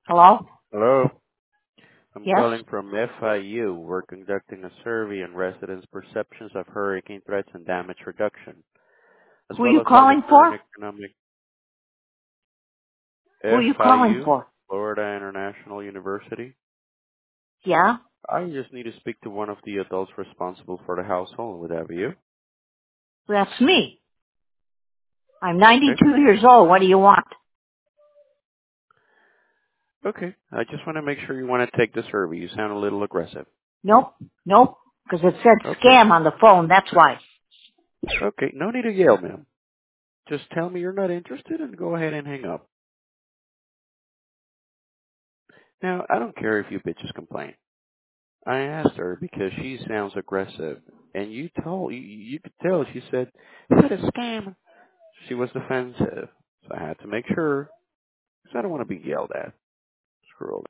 Hello? Hello. I'm Yes? calling from FIU. We're conducting a survey on residents' perceptions of hurricane threats and damage reduction, as Who are well you as how the calling current for? economic Who are you calling FIU, for? Florida International University. Yeah? I just need to speak to one of the adults responsible for the household. Would that be you? That's me. I'm Okay. 92 years old. What do you want? Okay. I just want to make sure you want to take the survey. You sound a little aggressive. Nope. Nope. Because it said Okay. scam on the phone. That's why. Okay. No need to yell, ma'am. Just tell me you're not interested and go ahead and hang up. Now, I don't care if you bitches complain. I asked her because she sounds aggressive, and you could tell she said, "Is that a scam?" She was defensive, so I had to make sure because I don't want to be yelled at. Screw